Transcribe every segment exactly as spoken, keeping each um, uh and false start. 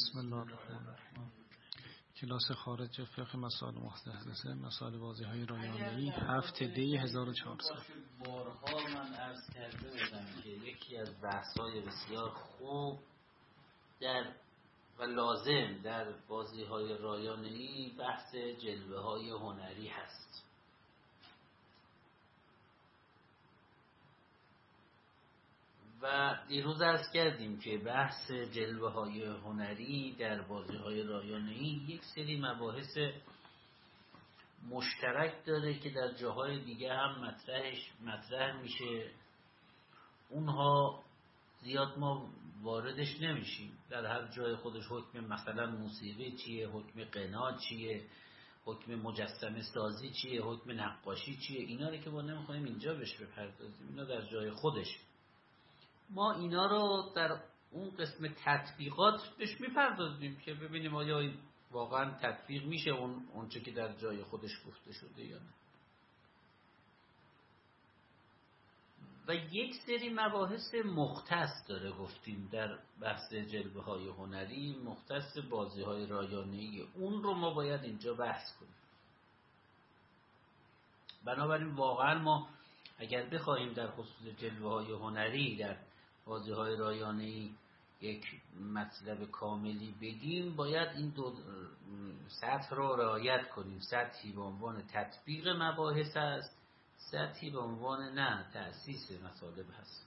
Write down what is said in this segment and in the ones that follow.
بسم الله الرحمن الرحیم. کلاس خارج فقه مسائل محدثه، مسائل واضحه های رایانه‌ای، هفته دی هزار و چهارصد. بارها من عرض کرده بودم که یکی از بحث‌های بسیار خوب در و لازم در بازی‌های رایانه‌ای بحث جلوه‌های هنری هست. و دیروز عرض کردیم که بحث جلوه‌های هنری در بازی‌های رایانه‌ای یک سری مباحث مشترک داره که در جاهای دیگه هم مطرحش مطرح میشه. اونها زیاد ما واردش نمیشیم. در هر جای خودش حکم مثلا موسیقی چیه، حکم غنا چیه، حکم مجسمه سازی چیه، حکم نقاشی چیه، اینا رو که ما نمیخوایم اینجا بهش بپردازیم، اینا در جای خودش. ما اینا رو در اون قسم تطبیقات بهش میپردازیم که ببینیم آیا واقعا تطبیق میشه اون اونچه که در جای خودش گفته شده یا نه. و یک سری مباحث مختص داره گفتیم در بحث جلوه های هنری، مختص بازی های رایانه‌ای، اون رو ما باید اینجا بحث کنیم. بنابراین واقعا ما اگر بخوایم در خصوص جلوه های هنری در بازی های رایانه‌ای یک مطلب کاملی بگیم، باید این دو سطح رو رعایت کنیم. سطحی به عنوان تطبیق مباحث است، سطحی به عنوان نه تأسیس مطالب هست.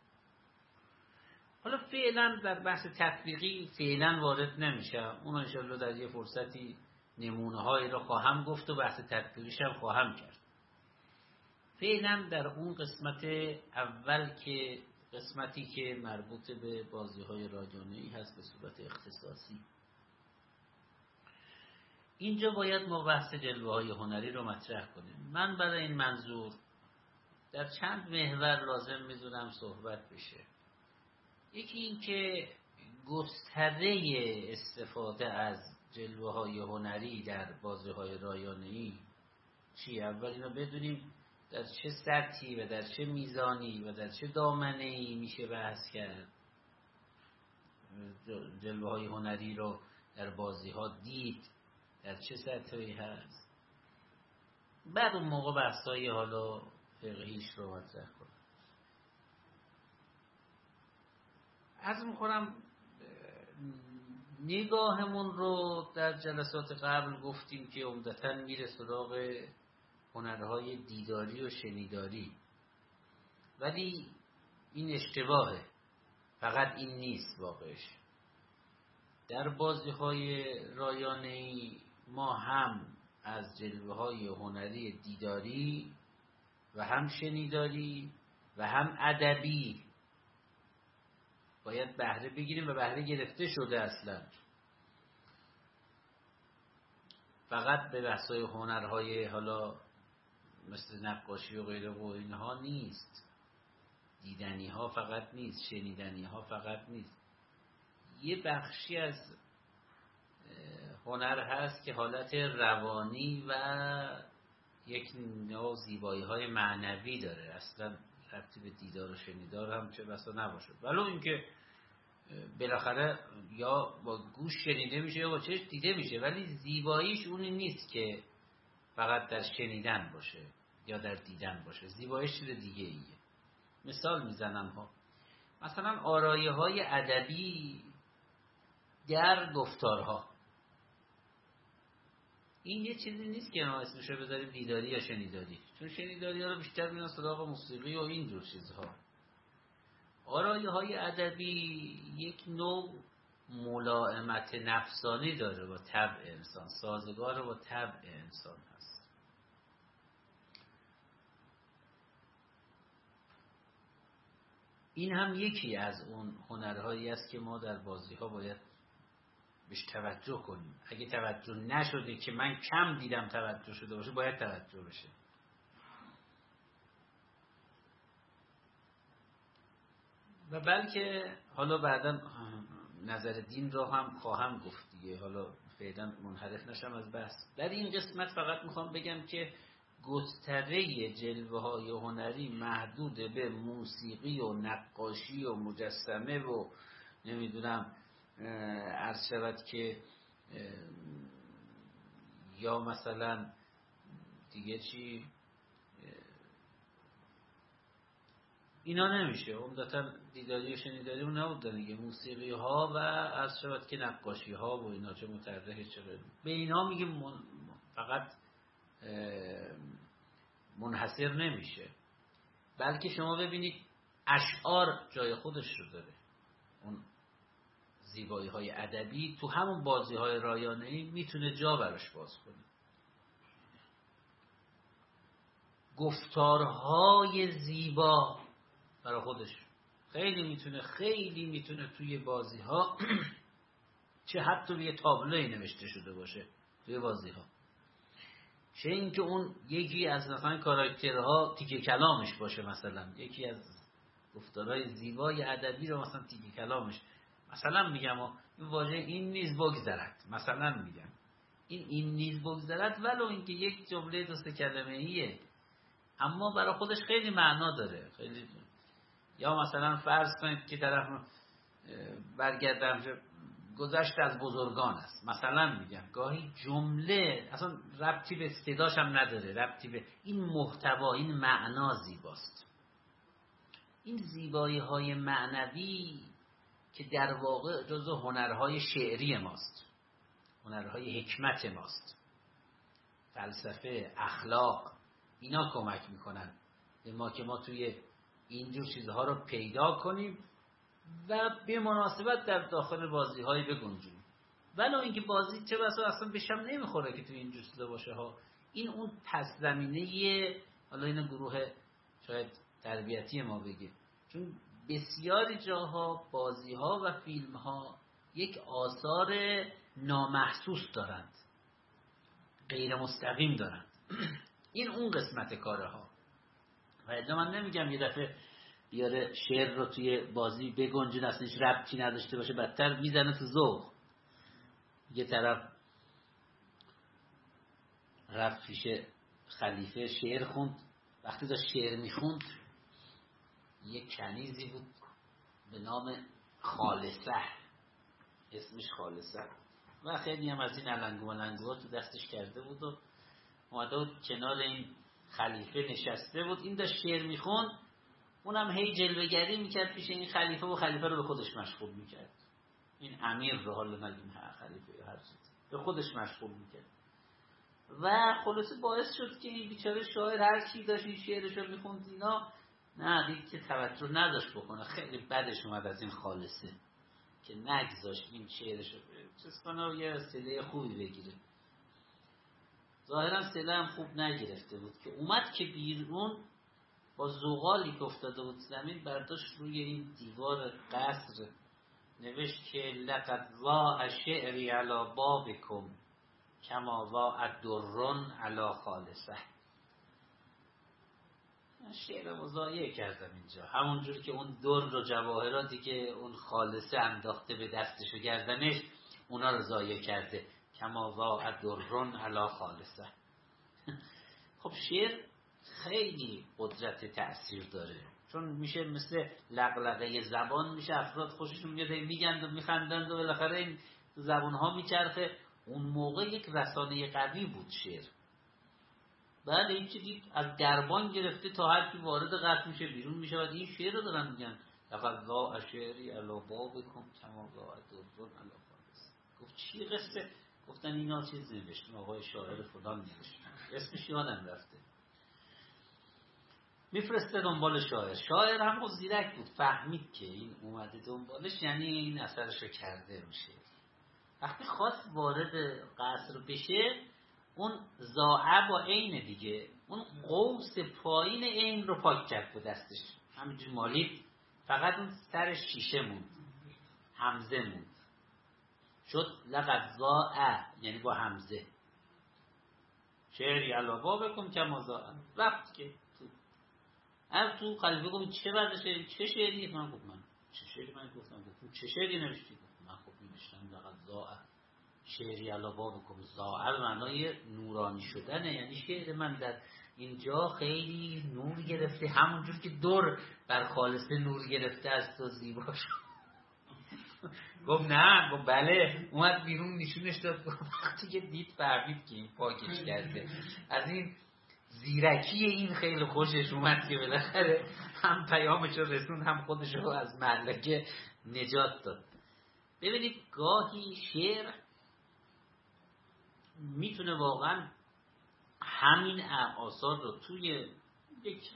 حالا فعلا در بحث تطبیقی فعلا وارد نمیشم، اون انشاءالله در یه فرصتی نمونه هایی رو خواهم گفت و بحث تطبیقیش هم خواهم کرد. فعلا در اون قسمت اول که قسمتی که مربوط به بازی های رایانه‌ای هست به صورت اختصاصی، اینجا باید ما بحث جلوه های هنری رو مطرح کنیم. من برای این منظور در چند محور لازم می‌دونم صحبت بشه. یکی این که گستره استفاده از جلوه های هنری در بازی های رایانه‌ای چیه؟ اول اینو بدونیم در چه سطحی و در چه میزانی و در چه دامنه‌ای میشه بحث کرد جلوه های هنری رو در بازی ها دید، در چه سطحی هست. بعد اون موقع بحثای حالا فقهیش رو مطرح کنم. عرض می‌کنم نگاهمون رو در جلسات قبل گفتیم که عمدتاً میره سراغ هنرهای دیداری و شنیداری، ولی این اشتباهه. فقط این نیست واقعش. در بازی‌های رایانه‌ای ما هم از جلوه‌های هنری دیداری و هم شنیداری و هم ادبی باید بهره بگیریم و بهره گرفته شده. اصلا فقط به بحث‌های هنرهای حالا مثل نقاشی و غیره و اینها نیست، دیدنی ها فقط نیست، شنیدنی ها فقط نیست. یه بخشی از هنر هست که حالت روانی و یک نوع زیبایی های معنوی داره، اصلا ربطی به دیدار و شنیدار هم چه بسا نباشه، ولو اینکه بالاخره یا با گوش شنیده میشه یا با چشم دیده میشه، ولی زیباییش اونی نیست که فقط در شنیدن باشه یا در دیدن باشه. زیباییش چیز دیگه ایه. مثال میزنم ها، مثلا آرایه های ادبی در گفتارها، این یه چیزی نیست که ما اسمشو بذاریم دیداری یا شنیداری، چون شنیداری ها رو بیشتر میرن سراغ موسیقی و این جور چیزها. آرایه های ادبی یک نوع ملائمت نفسانی داره با طبع انسان، سازگار با طبع انسان هست. این هم یکی از اون هنرهایی است که ما در بازی ها باید بهش توجه کنیم. اگه توجه نشده، که من کم دیدم توجه شده باشه، باید توجه بشه. و بلکه حالا بعدا نظر دین رو هم خواهم گفت دیگه، حالا فعلا منحرف نشم از بحث. در این قسمت فقط میخوام بگم که گستره جلوه های هنری محدود به موسیقی و نقاشی و مجسمه و نمیدونم عرض شود که یا مثلا دیگه چی اینا نمیشه. عمدتا دیداری و شنیداری اون نبود دیگه، موسیقی ها و عرض شود که نقاشی ها و اینا چه متعرض چه به اینا میگیم من... فقط منحصر نمیشه، بلکه شما ببینید اشعار جای خودش رو داره. اون زیبایی های ادبی تو همون بازی های رایانه‌ای میتونه جا براش باز کنه. گفتارهای زیبا برای خودش خیلی میتونه خیلی میتونه توی بازی ها چه حتی روی تابلوی نوشته شده باشه توی بازی ها، چه اینکه اون یکی از مثلا کاراکترها تیکه کلامش باشه، مثلا یکی از گفتارهای زیبای ادبی رو مثلا تیکه کلامش، مثلا میگم این واژه این نیز بگذرد، مثلا میگم این این نیز بگذرد ولو اینکه یک جمله دو سه کلمه ایه اما برای خودش خیلی معنا داره خیلی. یا مثلا فرض کنید که طرف برگردم گذشت از بزرگان است، مثلا میگم گاهی جمله اصلا ربطی به استعداش هم نداره، ربطی به این محتوا، این معنا زیباست. این زیبایی های معنوی که در واقع جزو هنرهای شعری ماست، هنرهای حکمت ماست، فلسفه، اخلاق، اینا کمک میکنن به ما که ما توی اینجور چیزها رو پیدا کنیم و به مناسبت در داخل بازی های بگنجونیم. ولی اینکه بازی چه بسا اصلا بهشم نمیخوره که توی اینجور چیزا باشه ها. این اون پس زمینه، حالا این گروه شاید تربیتی ما بگه، چون بسیاری جاها بازی ها و فیلم ها یک آثار نامحسوس دارند، غیر مستقیم دارند. این اون قسمت کاره ها. و الا من نمیگم یه دفعه بیاره شعر رو توی بازی بگنجون اصلا هیچ ربطی نداشته باشه، بدتر میزنه تو ذوق. یه طرف رفت پیش خلیفه شعر خوند، وقتی داشت شعر میخوند یک کنیزی بود به نام خالصه، اسمش خالصه، و خیلی هم از این علنگو ملنگوها تو دستش کرده بود و اومده بود کنار این خلیفه نشسته بود. این داشت شعر میخوند، اونم هی جلوه‌گری میکرد پیش این خلیفه و خلیفه رو به خودش مشغول میکرد. این امیر رو، حالا نگیم خلیفه یا هر چیز، به خودش مشغول میکرد و خلاصه باعث شد که این بیچاره شاعر هر کی داشت این شعرش رو میخوند اینا نه دید که توجه نداشت بکنه. خیلی بدش اومد از این خالصه که نگذاشت این شعرش رو چیز کنه و یه صله خوبی بگیره. ظاهرا صله هم خوب نگرفته بود که اومد که بیرون با زغالی که افتاده بود زمین برداشت روی این دیوار قصر نوشت که لقد ضاع شعری علی بابکم کما ضاع درن علی خالصه. شعرمو ضایع کردم اینجا، همونجور که اون در و جواهراتی که اون خالصه انداخته به دستش و گردنش اونا رو ضایع کرده، کما ضاع درن علی خالصه. خب شعر خیلی قدرت تأثیر داره، چون میشه مثل لقلقه زبان، میشه افراد خوششون میاد میگند و میخندند و بالاخره این زبان ها میچرخه. اون موقع یک رسانه قوی بود شعر. بعد این چی دید از دربان گرفته تا هر کی وارد قصر میشه بیرون میشه و این شعر رو دارن میگن لقد ضاع شعری علی بابکم کما ضاع درن علی خالصه. گفت چی قصه؟ گفتن اینا چیز نوشتن، آقای شاعر فلان نوشت، اسمش یادم رفته. میفرسته دنبال شاعر. شاعر هم زیرک بود، فهمید که این اومده دنبالش یعنی این اثرشو کرده میشه. وقتی خواست وارد قصر بشه اون زاعه با عین دیگه، اون قوس پایین عین رو پاک کرد با دستش، همینجور مالید، فقط اون سر شیشه موند، همزه موند، شد لقد زاعه، یعنی با همزه شعری علی بابکم کما زاعه. رفت که تو از تو خلیفه گفت چه وضعشه، چه شعری؟ من گفت من چه شعری من گفتم گفتم چه شعری نوشتی؟ من خب نوشتم لقد زاعه شعری علی بابکم. زاعه به معنای نورانی شدنه، یعنی شعر من در اینجا خیلی نور گرفته، همونجور که در بر خالصه نور گرفته است و زیبا شد. گفت نه، گفت بله. اومد بیرون نشونش داد. وقتی که دید فهمید که این پاکش کرده. از این زیرکی این خیلی خوشش اومد که بالاخره هم پیامش رو رسوند، هم خودش رو از مهلکه نجات داد. ببینید گاهی شعر میتونه واقعا همین آثار رو توی یک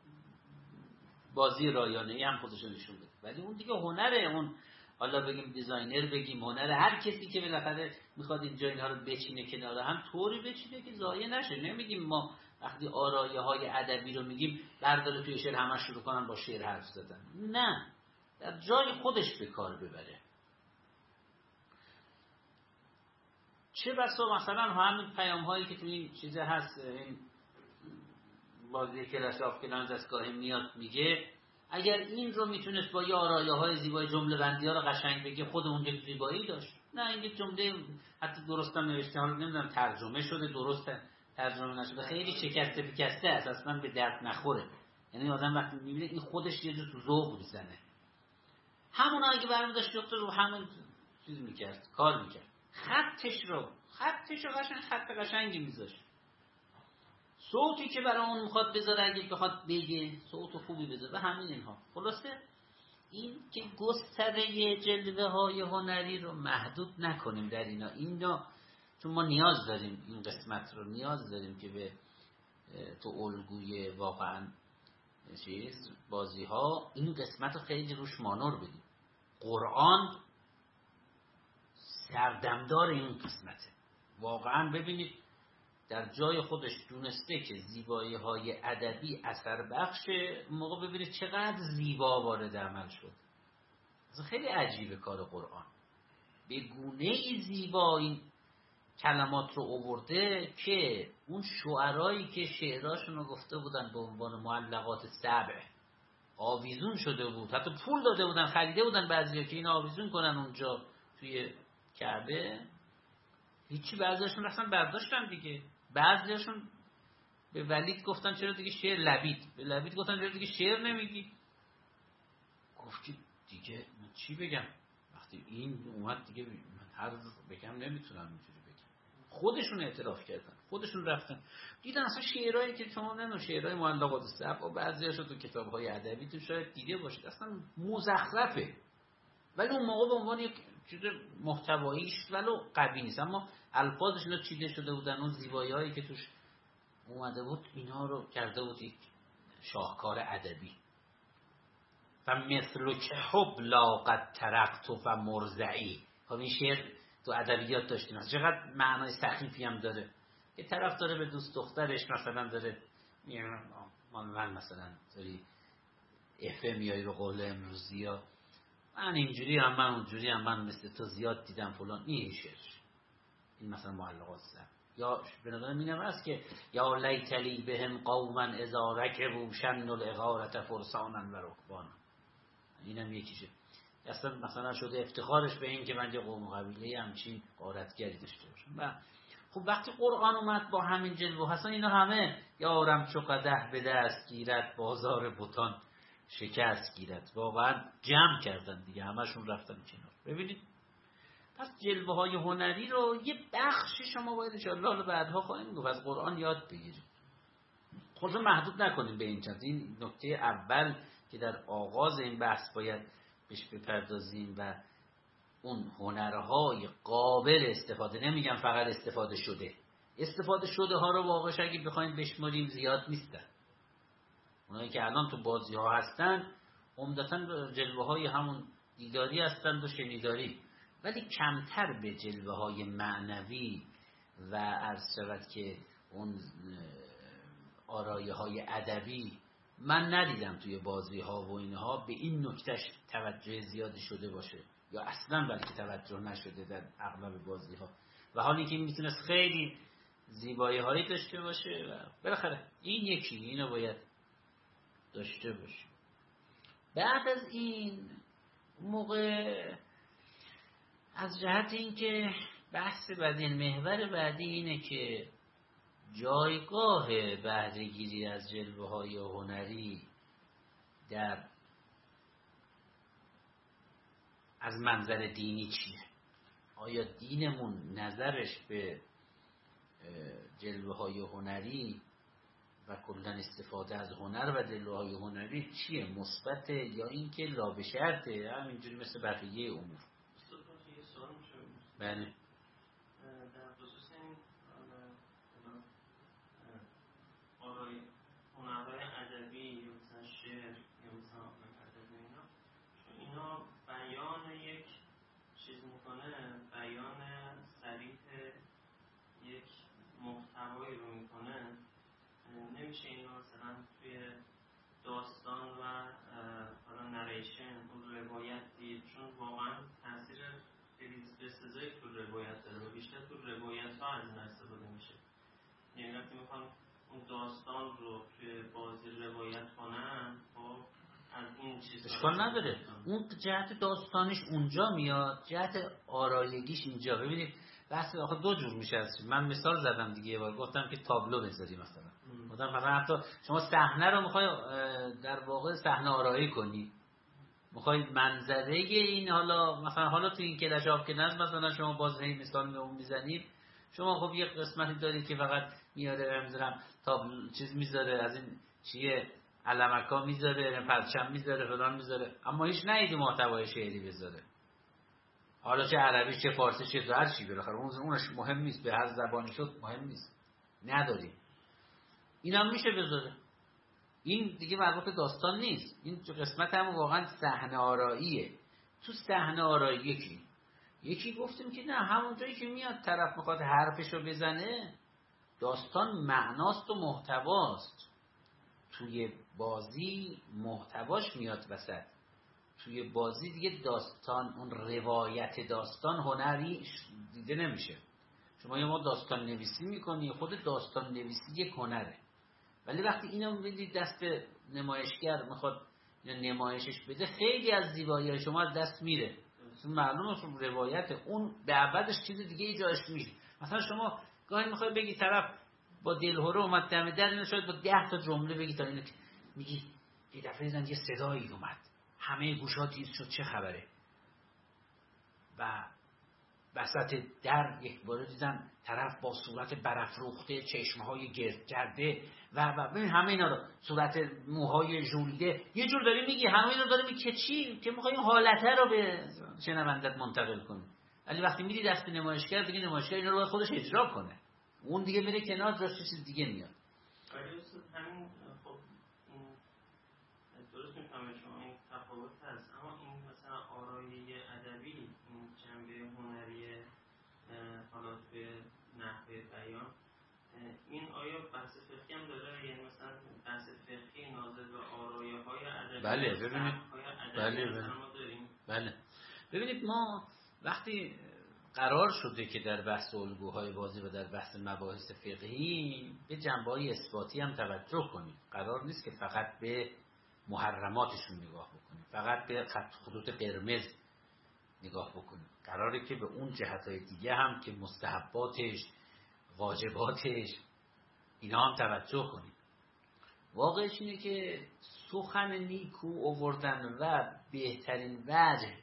بازی رایانه‌ای هم خودش نشون بده، ولی اون دیگه هنره. اون حالا بگیم دیزاینر، بگیم هنره، هر کسی که بالاخره میخواد اینجا اینها رو بچینه کنار هم، طوری بچینه که ضایع نشه. نمیگیم ما وقتی آرایه های ادبی رو میگیم برداره توی شعر همه شروع کنن با شعر حرف زدن، نه، در جای خودش به کار ببره. چه بسا مثلا همین پیام هایی که توی این چیزه هست، این بازی کلاس آف کلانز از گاهی میاد میگه اگر این رو میتونست با یه آرایه های زیبای جمله بندی ها رو قشنگ بگه، خود اون یک زیبایی داشت. نه، این یک جمله حتی درست هم نوشته، حالا نمیدونم ترجمه شده درست ترجمه نشده، خیلی شکسته بکسته است، اصلا به درد نخوره. یعنی آدم وقتی میبینه این خودش یه جور تو ذوق میزنه. همون اگه برمی داشت دکتر رو همون چیز میکرد، کار میکرد. خطش رو خطش رو قشنگ خط قشنگی میذاشت. صوتی که برای اون میخواد بذاره، اگه بخواد بگه صوت خوبی بذاره و همین اینها. خلاصه این که گستره جلوه های هنری رو محدود نکنیم در اینا. اینا چون ما نیاز داریم، این قسمت رو نیاز داریم که به تو الگوی واقعا چیز بازی ها این قسمت رو خیلی روش مانور بدیم. قرآن سردمدار این قسمته. واقعا ببینید در جای خودش دونسته که زیبایی های ادبی اثر بخشه. موقع ببینید چقدر زیبا وارد عمل شد. خیلی عجیبه کار قرآن، به گونه ای زیبا این کلمات رو آورده که اون شعرایی که شعراشون رو گفته بودن به عنوان معلقات سبع آویزون شده بود، حتی پول داده بودن، خریده بودن بعضیا که این آویزون کنن اونجا توی کعبه، هیچی. بعضیاشون رفتن برداشتن دیگه. بعضیاشون به ولید گفتن چرا دیگه شعر، لبید به لبید گفتن چرا دیگه شعر نمیگی؟ گفت که دیگه من چی بگم وقتی این اومد دیگه، من هر بگم نمیتونم اینجوری بگم. خودشون اعتراف کردن، خودشون رفتن دیدن اصلا شعرهایی که شما نمیدونم شعرهای معلقات السبع و بعضیاشو تو کتاب‌های ادبی تو شاید دیده باشید اصلا مزخرفه، ولی اون موقع به عنوان یک چیز محتواییش ولو قوی نیست، اما الفاظش اینا چیده شده بودن، اون زیبایی‌هایی که توش اومده بود اینا رو کرده بود یک شاهکار ادبی. و مثل که حب لاقد ترقت و مرزعی. خب این شعر تو ادبیات داشتیم، چقدر معنای سخیفی هم داره که طرف داره به دوست دخترش مثلا داره من مثلا داری افه میایی به قول امروزی ها، من اینجوری هم من اونجوری هم من مثل تو زیاد دیدم فلان. این شعر این مثلا معلقات سر یا به نظر می نمست که یا لیتلی بهم قوما اذا رکبوا شن العقارة فرسانا و رکبانا. اینم یکیشه. اصلا مثلا شده افتخارش به این که من یه قوم و قبیله همچین غارتگری داشته باشم. و خب وقتی قرآن اومد با همین جلوه حسن اینا همه یارم چو قدح به دست گیرد بازار بتان شکست گیرد، واقعا جمع کردن دیگه، همشون رفتن کنار. ببینید پس جلوه های هنری رو یه بخشی شما باید انشاءالله بعدها خواهیم گفت از قرآن یاد بگیریم. خود رو محدود نکنیم به این چند. این نکته اول که در آغاز این بحث باید بهش بپردازیم و اون هنرهای قابل استفاده، نمیگم فقط استفاده شده، استفاده شده ها رو واقعش اگه بخوایم بشماریم زیاد نیستن. اونایی که الان تو بازی ها هستن عمدتاً جلوه های همون دیداری هستند و شنیداری، ولی کمتر به جلوه های معنوی و عرض شود که اون آرایه های ادبی من ندیدم توی بازی ها و اینها به این نکتهش توجه زیادی شده باشه یا اصلا بلکه توجه نشده در اغلب بازی ها، و حالی که میتونست خیلی زیبایی هایی داشته باشه و بالاخره این یکی اینو باید داشته باشه. بعد از این موقع از جهت این که بحث بعدی محور بعدی اینه که جایگاه بهره‌گیری از جلوه های هنری در از منظر دینی چیه؟ آیا دینمون نظرش به جلوه های هنری و کلا استفاده از هنر و جلوه های هنری چیه؟ مثبت یا اینکه لا به شرطه همینجوری مثل بقیه امور؟ بله. در خصوص این آرای هنرهای ادبی یا مثلا شعر یا مثلا ادبی اینا اینا بیان یک چیز میکنه، بیان صریح یک محتوایی رو میکنه، نمیشه اینو مثلا توی داستان و حالا نریشن اون روایت دید، چون واقعا تاثیر خیلی بسزایی تو روایت داره و بیشتر تو روایت ها از این استفاده میشه. یعنی وقتی میخوان اون داستان رو توی بازی روایت کنن خب از این چیز اشکال نداره، اون جهت داستانیش اونجا میاد، جهت آرایگیش اینجا. ببینید بحث آخه دو جور میشه از من مثال زدم دیگه، یه بار گفتم که تابلو بذاری مثلا گفتم مثلا حتی شما صحنه رو میخوای در واقع صحنه آرایی کنی، میخوای منظره این حالا مثلا حالا تو این کلش آب که نز مثلا شما باز هی مثال اون میزنید، شما خب یه قسمتی دارید که فقط میاره نمیذارم تابلو چیز میذاره از این چیه علمکا میذاره پرچم میذاره فلان میذاره، اما هیچ نیدی محتوای شعری بذاره، حالا چه عربی چه فارسی چه هر چی بالاخره اون اونش مهم نیست، به هر زبانی شد مهم نیست، نداری. اینم میشه بذاره، این دیگه مربوط به داستان نیست، این قسمت هم واقعا صحنه آراییه. تو صحنه آرایی یکی یکی گفتیم که نه همون جایی که میاد طرف میخواد حرفشو بزنه داستان معناست و محتواست، توی بازی محتواش میاد وسط، توی بازی دیگه داستان اون روایت داستان هنری دیده نمیشه. شما یه ما داستان نویسی میکنی، خود داستان نویسی یک هنره، ولی وقتی اینو میدید دست نمایشگر میخواد نمایشش بده خیلی از زیبایی شما از دست میره، معلومه اون روایت اون به عوضش چیز دیگه ایجادش میشه. مثلا شما گاهی میخوای بگی طرف با دلهوره اومد دم در، اینو شاید با ده تا جمله بگی تا اینو میگی یه دفعه دیدن یه صدایی اومد همه گوشا تیز شد چه خبره، و وسط در یک بار دیدن طرف با صورت برافروخته چشمهای گرد کرده و و ببین همه اینا رو صورت موهای ژولیده یه جور داری میگی، همه اینا رو داری میگی که چی که میخوای این حالته رو به شنوندت منتقل کنی، ولی وقتی میدی دست نمایشگر دیگه نمایشگر اینا رو خودش اجرا کنه، اون دیگه میره کنار جاش چیز دیگه میاد. ولی اصلا همین خب درست میفهمه شما این تفاوت هست، اما این مثلا آرایی ادبی این جنبه هنری حالا به نحوه بیان این آیا بحث فقهی هم داره؟ یعنی مثلا بحث فقهی ناظر به آرایه های ادبی بله ببینید بله بله ما داریم. بله ببینید ما وقتی قرار شده که در بحث الگوهای بازی و در بحث مباحث فقهی به جنبه‌های اثباتی هم توجه کنیم، قرار نیست که فقط به محرماتشون نگاه بکنیم، فقط به خط خطوط قرمز نگاه بکنیم، قراره که به اون جهت‌های دیگه هم که مستحباتش واجباتش اینا هم توجه کنیم. واقعش اینه که سخن نیکو آوردن و بهترین وجه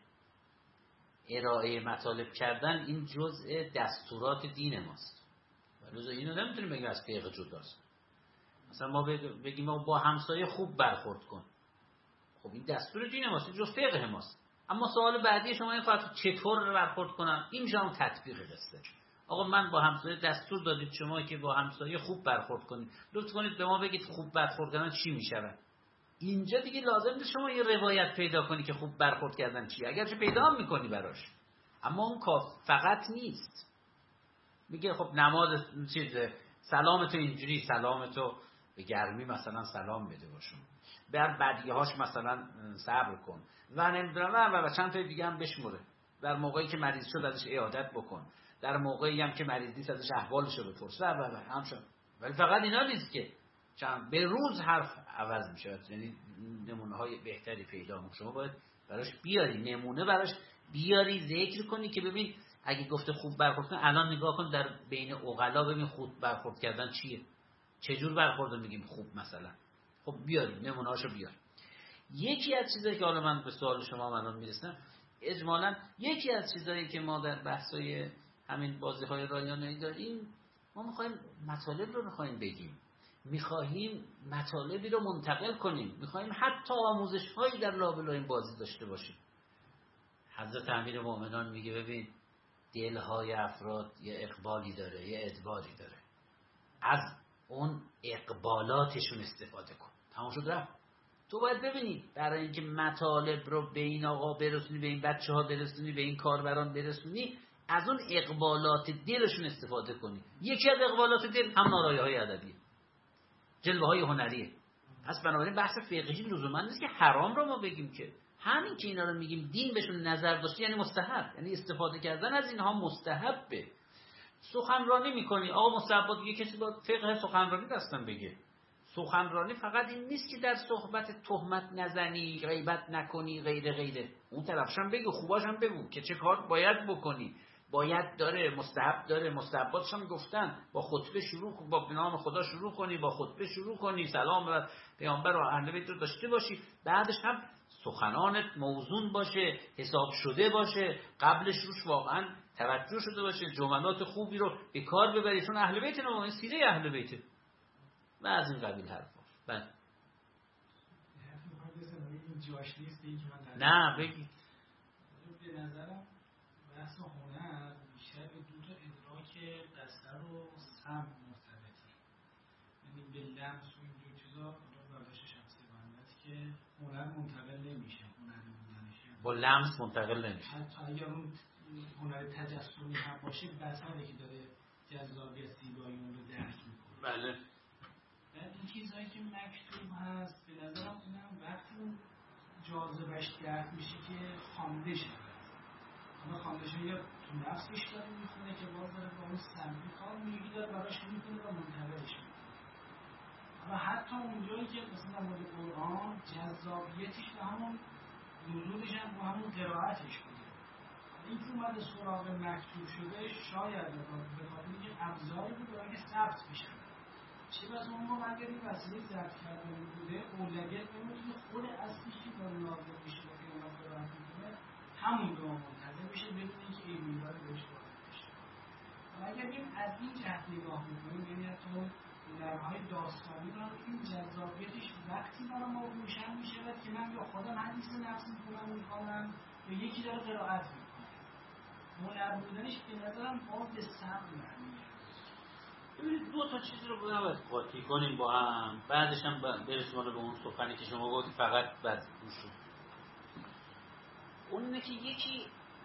ارائه مطالب کردن این جزء دستورات دین ماست، ولی اینو نمیتونیم بگیم از فقه جداست. مثلا ما بگیم ما با همسایه خوب برخورد کن، خب این دستور دین ماست، جزء فقه ماست. اما سوال بعدی شما این خواهد چطور برخورد کنم، اینجا هم تطبیق قصه. آقا من با همسایه دستور دادید شما که با همسایه خوب برخورد کنید، لطف کنید به ما بگید خوب برخورد کردن چی میشود. اینجا دیگه لازم نیست شما یه روایت پیدا کنی که خوب برخورد کردن چی، اگرچه پیدا هم میکنی براش، اما اون کاف فقط نیست. میگه خب نماز چیز سلام تو اینجوری، سلام تو به گرمی مثلا سلام بده باشون، بر بدیهاش مثلا صبر کن و نمیدونم و چند تا دیگه هم بشموره، در موقعی که مریض شد ازش عیادت بکن، در موقعی هم که مریض نیست ازش احوالش رو بپرس و و همشون. ولی فقط اینا نیست که چند به روز حرف عوض میشه، یعنی نمونه های بهتری پیدا کنی، شما باید براش بیاری نمونه براش بیاری ذکر کنی که ببین اگه گفته خوب برخورد کن، الان نگاه کن در بین عقلا ببین خوب برخورد کردن چیه، چجور برخورد میگیم خوب مثلا. خب بیاری نمونه هاشو بیار. یکی از چیزایی که حالا من به سوال شما الان میرسم اجمالاً یکی از چیزایی که ما در بحث‌های همین بازی‌های رایانه‌ای داریم، ما می‌خوایم مطالب رو می‌خوایم بگیم، می‌خواهیم مطالبی رو منتقل کنیم، می‌خوایم حتی آموزش‌هایی در لابلای این بازی داشته باشیم. حضرت امیرالمومنین میگه ببین دل‌های افراد یه اقبالی داره، یه ادباری داره، از اون اقبالاتشون استفاده کن. تمام شد رفت. تو باید ببینی برای اینکه مطالب رو به این آقا برسونی، به این بچه ها برسونی، به این کاربران برسونی، از اون اقبالات دلشون استفاده کنی. یکی از اقبالات دل هم آرایه های ادبی، جلوه های هنریه. پس بنابراین بحث فقهی لزوما نیست که حرام رو ما بگیم، که همین که اینا رو میگیم دین بهشون نظر داشته یعنی مستحب، یعنی استفاده کردن از اینها مستحبه. سخنرانی میکنی، آقا مستحب دیگه، کسی با فقه سخنرانی دستن بگه. سخنرانی فقط این نیست که در صحبت تهمت نزنی، غیبت نکنی، غیره غیره. اون طرفش هم بگو، خوباش هم بگو که چه کار باید بکنی. باید داره، مستحب داره، مستحباتش هم گفتن. با خطبه شروع، با نام خدا شروع کنی، با خطبه شروع کنی، سلام بر پیامبر و اهل بیت رو داشته باشی. بعدش هم سخنانت موزون باشه، حساب شده باشه، قبلش روش واقعا توجه شده باشه، جملات خوبی رو به کار ببری، چون اهل بیت ما این سیره اهل بیت و از این قبیل حرفا. بله جاش نیست این که من نه بگی. به نظرم بحث هنر بیشتر به دو تا ادراک بصر و سمع مرتبطه، یعنی به لمس و اینجور چیزا رو برداشت شخصی من است که هنر منتقل نمیشه، هنر بودنش با لمس منتقل نمیشه. حتی اگر اون هنر تجسمی هم باشه، بصری که داره جذابیت زیبایی اون رو درک میکنه. بله. بعد این چیزهایی که مکتوب هست به نظرم اونم وقتی اون جاذبش درک میشه که خوانده شده. اما خوانده شده یا تو نفسش داره میخونه که باز داره با اون سمعی کار میگی داره براش میکنه و منتقلش میکنه. اما حتی اونجایی که مثلا در مورد قرآن جذابیتش به همون نزولش هم با همون قرائتش بوده. این که اومده سراغ مکتوب شده شاید به خاطر اینکه ابزاری بود برای که ثبت بشه. چه بس اون ما اگر این وسیله ضبط کردن بوده اولویت نمیده که خود اصلیش که داره نازل میشه و قیامت قرائت میکنه همون رو منتظر بشه بدون اینکه این میوه رو بهش وارد بشه. و اگر این از این جهت نگاه میکنیم، یعنی حتی هنرهای داستانی رو این جذابیتش وقتی برای ما روشن میشود که من یا خودم حدیث نفس میکنم میکنم یا یکی داره قرائت میکنه. هنر بودنش به نظرم باز به صبر معنیه. ببینید دو تا چیز رو باید قاطی کنیم با هم، بعدش هم برسیم به اون سخنی که شما گفتید فقط بعد گوش شد. اون اینه که یکی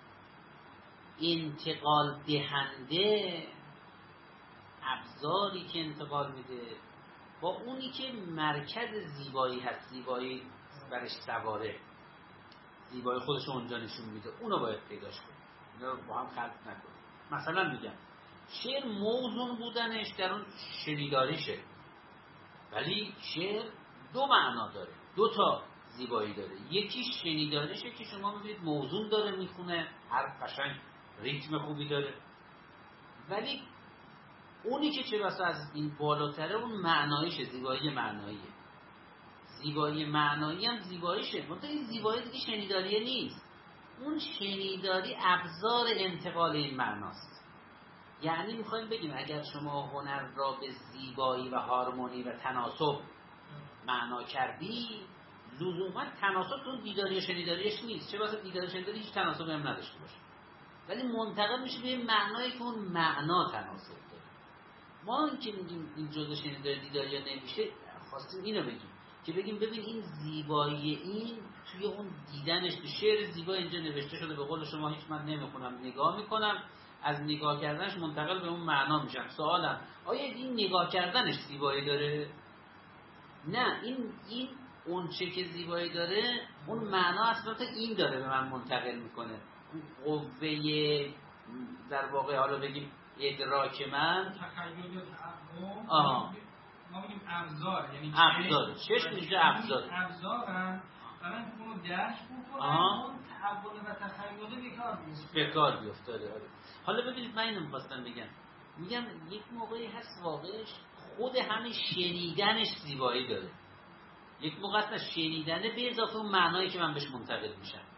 انتقال دهنده، ابزاری که انتقال میده، با اونی که مرکز زیبایی هست، زیبایی برش سواره، زیبایی خودش اونجا نشون میده، اونو باید پیداش کنیم، اینا رو با هم خلط نکنیم. مثلا میگم شعر موزون بودنش در اون شنیداریشه، ولی شعر دو معنا داره، دو تا زیبایی داره. یکی شنیداریشه که شما میبینید موزون داره میخونه، هر قشنگ ریتم خوبی داره، ولی اونی که چه بسا از این بالاتره اون معناییشه، زیبایی معناییه. زیبایی معنایی هم زیباییشه، منتها این زیبایی دیگه شنیداریه نیست. اون شنیداری ابزار انتقال این معناست. یعنی میخوایم بگیم اگر شما هنر را به زیبایی و هارمونی و تناسب معنا کردی، لزوما تناسب اون دیداری شنیداریش نیست، چه واسه دیداری شنیداری هیچ تناسبی هم نداشته باشه، ولی منتقل میشه به این معنایی که اون معنا تناسب داره. ما این که میگیم این جزء شنیداری دیداری یا نمیشه، خواستیم اینو بگیم که بگیم ببین این زیبایی این توی اون دیدنش، به شعر زیبا اینجا نوشته شده، به قول شما هیچ من نمیخونم، نگاه میکنم، از نگاه کردنش منتقل به اون معنا میشم. سوالم آیا این نگاه کردنش زیبایی داره؟ نه، این این اون چه که زیبایی داره اون معنا اصلا این داره به من منتقل میکنه. اون قوه در واقع حالا بگیم ادراک من تخیل و تعقل، آها ما میگیم ابزار، یعنی ابزار، چشم میشه ابزار، ابزارن برای اینکه اونو درک بکنن، اون تعقل و تخیل بیکار بیفته بیکار بیفته. حالا ببینید من اینو می‌خواستم بگم، میگم یک موقعی هست واقعش خود همین شنیدنش زیبایی داره، یک موقع هست شنیدنه به اضافه اون معنایی که من بهش منتقل میشم.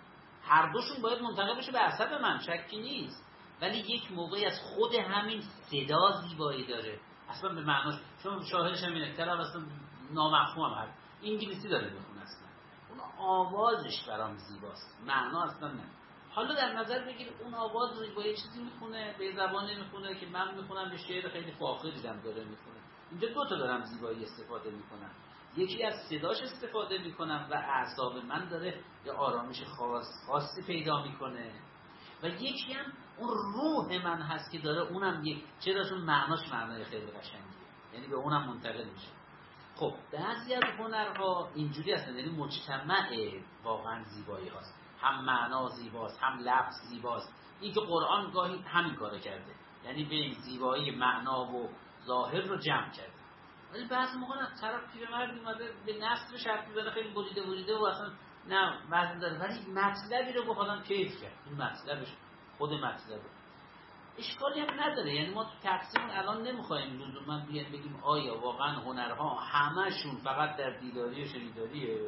هر دوشون باید منتقل بشه به حسب من، شکی نیست. ولی یک موقعی از خود همین صدا زیبایی داره، اصلا به معناش شما شاهدش هم اینه، طرف اصلا نامفهوم هم هست، انگلیسی داره میخونه، اصلا اون آوازش برام زیباست، معنا اصلا نه. حالا در نظر بگیر اون آواز رو با یه چیزی میخونه، به زبانی میخونه که من میخونم به شعر خیلی فاخری هم داره میخونه. اینجا دو تا دارم زیبایی استفاده میکنم، یکی از صداش استفاده میکنم و اعصاب من داره یه آرامش خاص خاصی پیدا میکنه، و یکی هم اون روح من هست که داره اونم یک، چرا چون معناش معنای خیلی قشنگیه، یعنی به اونم منتقل میشه. خب بعضی از هنرها اینجوری هستن، یعنی مجتمع واقعا زیبایی هست، هم معنا زیباست هم لفظ زیباست. این که قرآن گاهی همین کارو کرده، یعنی به زیبایی معنا و ظاهر رو جمع کرده. ولی بعضی موقع از طرف پیرمرد اومده به نسل شرط می‌زنه، خیلی بریده بریده و اصلا نه وزن داره، ولی مطلبی رو با خودم کیف کرد، این مطلبش خود مطلبه اشکالی هم نداره. یعنی ما تو تقسیم الان نمیخوایم لزوما بیان بگیم آیا واقعا هنرها همشون فقط در دیداری و شنیداریه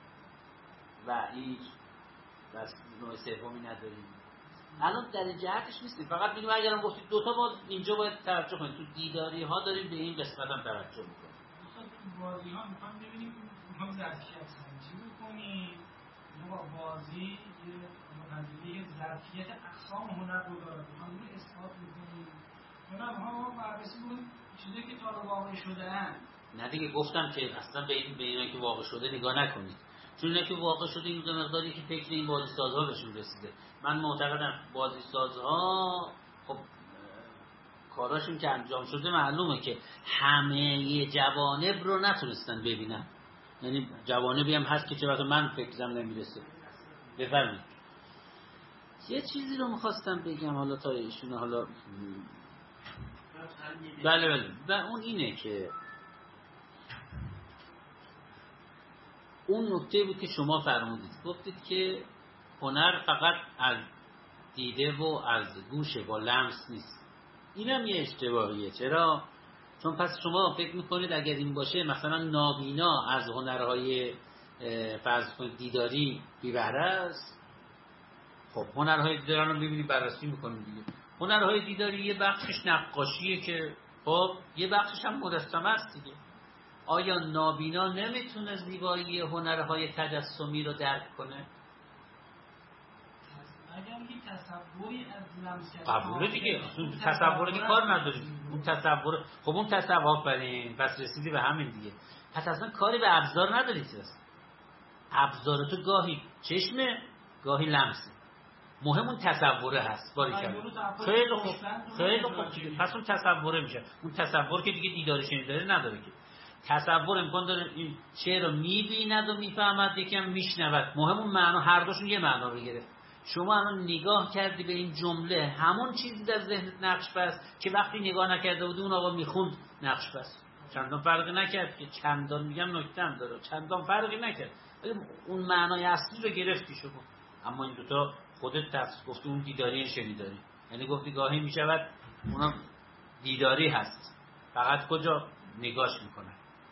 و هیچ بس نوع سومی نداریم. الان در جهتش نیستیم، فقط میگیم اگرم گفتید دوتا ما اینجا باید توجه کنیم، تو دیداری ها داریم به این قسمت هم توجه میکنیم. مثلا بازی ها میخوام ببینیم میخوام ظرفیت سنجی بکنیم، ما بازی یه ظرفیت اقسام هنر رو داره، میخوام اینو اثبات بکنیم. هنرها ما بررسی کنیم چیزی که تا واقع شده اند. نه دیگه گفتم که اصلا به این به اینا که واقع شده نگاه نکنید، چون اینا که واقع شده این مقداری که فکر این بازی سازها بهشون رسیده. من معتقدم بازی سازها خب کاراشون که انجام شده معلومه که همه جوانب رو نتونستن ببینن، یعنی جوانبی هم هست که چه وقت من فکرم نمیرسه. بفرمایید. یه چیزی رو میخواستم بگم حالا تا ایشون حالا بله بله و اون اینه که اون نکته بود که شما فرمودید، گفتید که هنر فقط از دیده و از گوشه با لمس نیست. اینم یه اشتباهیه. چرا؟ چون پس شما فکر میکنید اگر این باشه مثلا نابینا از هنرهای فرض کنید دیداری بی بهره است. خب هنرهای دیداری رو ببینید بررسی میکنیم دیگه. هنرهای دیداری یه بخشش نقاشیه که خب یه بخشش هم مجسمه است دیگه. آیا نابینا نمیتونه زیبایی هنرهای تجسمی رو درک کنه؟ اگر یه تصوری از لمس قبوله دیگه، تصوری که کار نداریم. اون تصور خب اون تصور آفرین، پس رسیدی به همین دیگه. پس اصلا کاری به ابزار نداری. تو ابزار تو گاهی چشمه گاهی لمسه، مهم اون تصوره هست. باری کرد خیلی خوب خیلی خوب. پس اون تصوره میشه. اون تصور که دیگه دیدار شنیداری نداره که. تصور امکان داره این شعر رو میبیند و میفهمد، یکم میشنود، مهم اون معنا، هر دوشون یه معنا رو گرفت. شما الان نگاه کردی به این جمله، همون چیزی در ذهنت نقش بست که وقتی نگاه نکرده بودی اون آقا میخوند نقش بست. چندان فرقی نکرد که چندان میگم نکته هم داره، چندان فرقی نکرد، ولی اون معنای اصلی رو گرفتی شما. اما این دوتا خودت تفسیر گفتی اون دیداری شنیداری، یعنی گفتی گاهی میشود اونم دیداری هست، فقط کجا نگاش میکنه.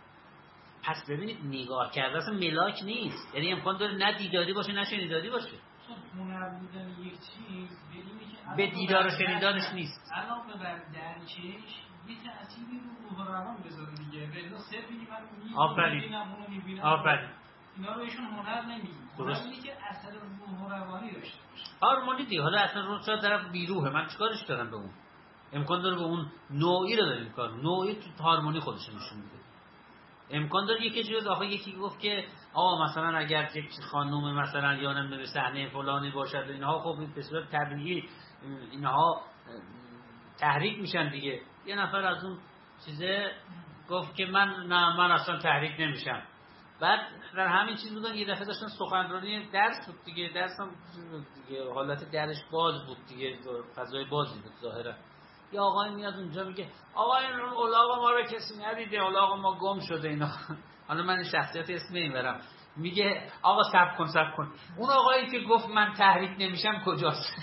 پس ببینید نگاه کرده اصلا ملاک نیست، یعنی امکان داره نه دیداری باشه نه شنیداری باشه. هنر بودن یک چیز به اینه که به دیدار و شنیدارش نیست. علاوه بر درکش یه تأثیری رو روح و روان بذاره دیگه. به ازا صرف اینکه من میبینم اونو میبینم آفرین، اینا رو ایشون هنر نمیگیم. هنر اینه که اثر روح و روانی داشته باشه. هارمونی دیگه. حالا اصلا روح شاید طرف بیروحه، من چیکارش دارم به اون؟ امکان داره به اون نوعی رو داریم کار، نوعی تو هارمونی خودش نشون میده. امکان داره یکی جز آخه یکی گفت که آقا مثلا اگر یک خانم مثلا یا نمیدونم صحنه فلانی باشد اینها، خب این به صورت طبیعی اینها تحریک میشن دیگه. یه نفر از اون چیزه گفت که من نه من اصلا تحریک نمیشم. بعد در همین چیز بودن یه دفعه داشتن سخنرانی درس بود دیگه، درس هم دیگه حالت درش باز بود دیگه، فضای بازی بود ظاهرا. یه آقای میاد اونجا میگه آقا این الاغ ما رو کسی ندیده، الاغ ما گم شده اینا. حالا من شخصیت اسم نمیبرم. میگه آقا صبر کن صبر کن، اون آقایی که گفت من تحریک نمیشم کجاست؟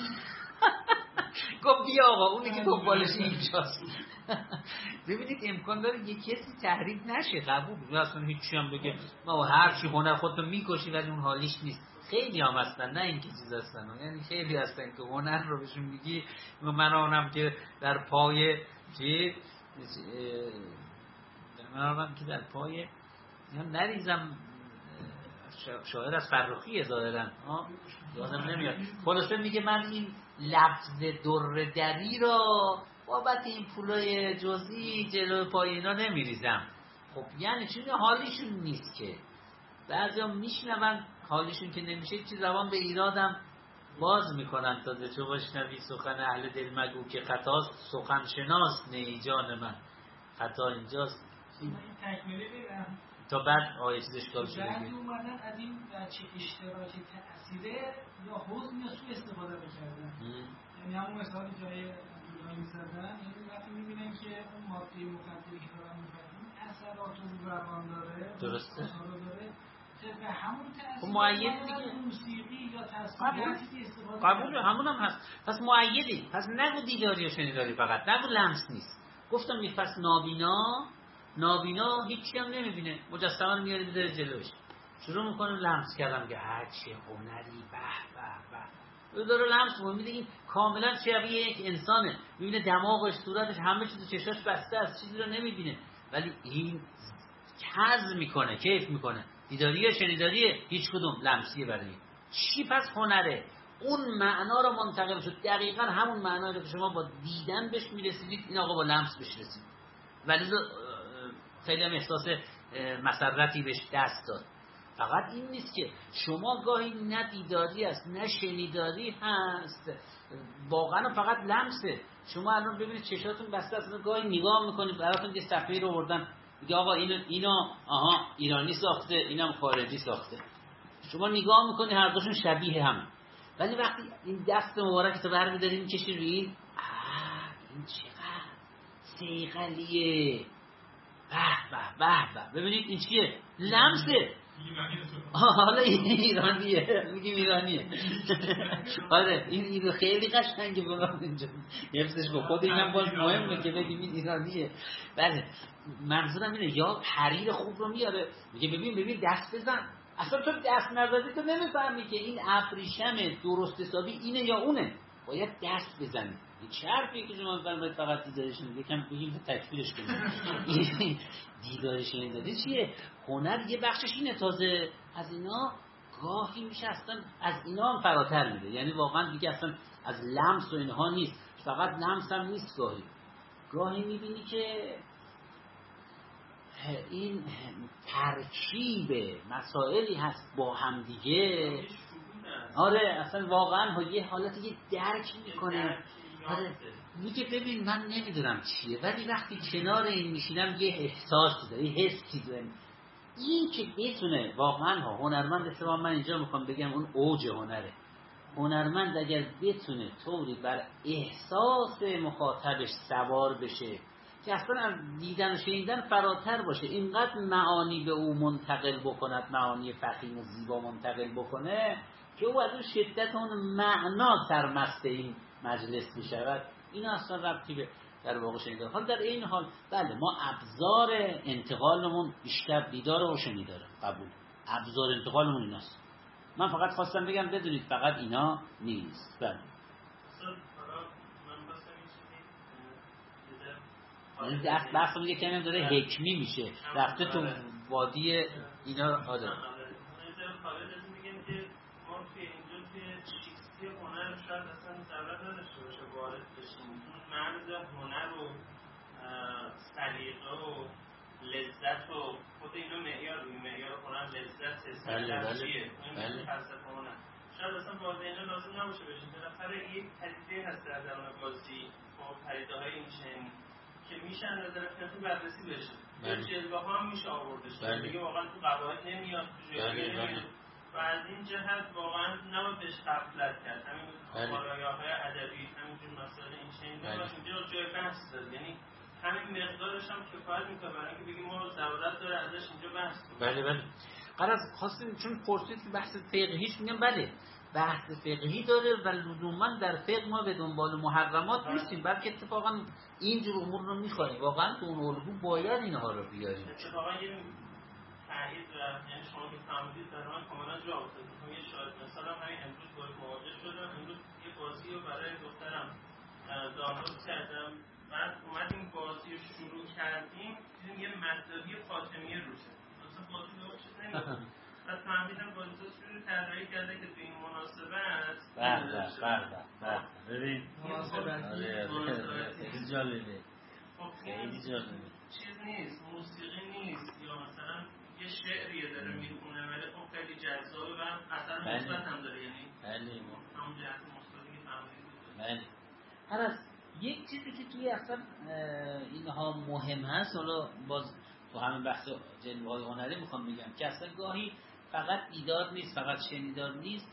گفت بیا آقا اونی که دنبالش اینجاست. ببینید امکان داره یک کسی تحریک نشه، قبول بود اصلا هیچی هم بگه ما هر چی هنر خودتو میکشی ولی اون حالیش نیست. خیلی هم هستن، نه اینکه چیز هستن، یعنی خیلی هستن که هنر رو بهشون میگی و من آنم که در پای چی من آنم که در پای نریزم، شاعر از فرخیه ظاهرا یادم نمیاد. خلاصه میگه من این لفظ در دری را بابت این پولای جزئی جلو پای اینا نمیریزم. خب یعنی چون حالیشون نیست که بعضی هم میشنون حالیشون که نمیشه چی زبان به ایرادم باز میکنن تا چو بشنوی سخن اهل دل مگو که خطاست سخن شناس نه جان من. خطا اینجاست. این تکمیلی بیرم تا بعد آیه چیز اشکال شده بعدی اومدن از این بچه اشتراک تأثیره یا حزن یا سو استفاده میکردن. یعنی همون مثالی جای دولایی میزدن، یعنی وقتی میبینن که اون ماده مخدری که دارن میکنن اثرات و روان داره درسته داره به همون تأثیر معید دیگه موسیقی یا تصویری استفاده قبول همون هم هست. پس معیدی، پس نگو دیداری و شنیداری، فقط نگو لمس نیست. گفتم می پس نابینا نابینا هیچی هم نمیبینه، مجسمه رو میاره بذاره جلوش شروع میکنه لمس کردم که هر چه هنری به به به داره لمس میکنه، میده این کاملا شبیه یک انسانه، میبینه دماغش صورتش همه چیز چشاش بسته است، چیزی رو نمیبینه، ولی این حظ میکنه کیف میکنه. دیداریه شنیداریه هیچ کدوم لمسیه برای چی؟ پس هنره اون معنا رو منتقل شد، دقیقا همون معنایی رو که شما با دیدن بهش میرسیدید این آقا با لمس بهش رسید، ولی خیلی هم احساس مسرتی بهش دست داد. فقط این نیست که شما گاهی نه دیداری است نه شنیداری هست، واقعا فقط لمسه. شما الان ببینید چشاتون بسته است، گاهی نگاه میکنید براتون یه صفحه رو آوردن میگه آقا اینو اینا آها ایرانی ساخته اینم خارجی ساخته، شما نگاه میکنی هر دوشون شبیه هم، ولی وقتی این دست مبارک تو برمی‌داری می‌کشی روی این آه این چقدر صیقلیه، به به به به، ببینید این چیه؟ لمسه. حالا این ایرانیه، میگیم ایرانیه. آره این اینو خیلی قشنگه بگم اینجا حفظش با خود اینم باز مهمه که بگیم این ایرانیه. بله منظورم اینه، یا حریر خوب رو میاره میگه ببین ببین دست بزن، اصلا تو دست نزدی تو نمیفهمی که این ابریشم درست حسابی اینه یا اونه، باید دست بزنی. این چه حرفیه که شما فرمایید فقط دیدارش نمیده، یکم بگیم تکفیرش کنیم. دیدارش نمیده چیه؟ هنر یه بخشش اینه، تازه از اینا گاهی میشه اصلا از اینا هم فراتر میده، یعنی واقعا دیگه اصلا از لمس و اینها نیست، فقط لمس هم نیست، گاهی گاهی میبینی که این ترکیب مسائلی هست با هم دیگه. آره اصلا واقعا یه حالت یه درک میکنه. آره میگه ببین من نمیدونم چیه، ولی وقتی کنار این میشینم یه احساسی داره، یه حسی داره. این که بتونه واقعا ها هنرمند اتفاقا من اینجا میخوام بگم اون اوج هنره. هنرمند اگر بتونه طوری بر احساس مخاطبش سوار بشه که اصلا از دیدن و شنیدن فراتر باشه، اینقدر معانی به او منتقل بکند، معانی فخیم و زیبا منتقل بکنه که او از اون شدت اون معنا سرمست این مجلس می شود. این اصلا ربطی به در واقع شنیدن. حال در این حال بله ما ابزار انتقالمون بیشتر دیدار و شنیداره، قبول، ابزار انتقالمون ایناست. من فقط خواستم بگم بدونید فقط اینا نیست. بله یعنی دست بحث میگه که همین داره حکمی میشه رفته تو وادی اینا. آده هنر شاید اصلا ضرورت نداشته باشه وارد بشیم، اون مرز هنر و سلیقه و لذت و خود اینا معیار روی معیار هنر لذت سلیقه چیه این فلسفه هنر شاید اصلا وارد اینا لازم نباشه بشیم. بالاخره یک پدیده هست در درون بازی با پدیده های این چنین که میشه از نظر فقهی بررسی بشه، در جلوه ها هم میشه آوردش دیگه، واقعا تو قواعد نمیاد، تو جلوه نمیاد و از این جهت واقعا نباید بهش غفلت کرد. همین کارایی‌های ادبی همینجور مسائل این چنین نباشه اینجا جای بحث داره، یعنی همین مقدارش هم کفایت میکنه برای اینکه بگیم ما ضرورت داره ازش اینجا بحث کنیم. بله بله قرار خواستیم چون پرسید که بحث فقهیش، میگم بله بحث فقهی داره و لزوما در فقه ما به دنبال محرمات نیستیم، بلکه اتفاقا اینجور امور رو میخوایم واقعا تو اون الگو باید اینها رو بیاریم. اتفاقا یه تایید و یعنی شما که فهمیدید در من کاملا جا افتاد. مثلا یه شاهد مثلا همین امروز باید مواجه شدم. امروز یه بازی رو برای دخترم دانلود کردم، بعد اومدیم بازی رو شروع کردیم، دیدیم یه مطلبی فاطمیه روشه، مثلا بازی رو چیز نمیدونم، بعد فهمیدم بازی رو شروع طراحی کرده که تو این مناسبت بله بله بله ببین مناسبتی خیلی جالبه، خب خیلی جالبه، چیز نیست، موسیقی نیست یا مثلا یه شعریه داره میخونه ولی خب خیلی جذابه و اثر مثبت هم داره، یعنی بله همون جهت مثبتی که فهمیدید. بله. هر یک چیزی که توی اصلا اینها مهم هست، حالا باز تو همین بحث جلوه‌های هنری میخوام بگم که اصلا گاهی فقط دیدار نیست، فقط شنیدار نیست،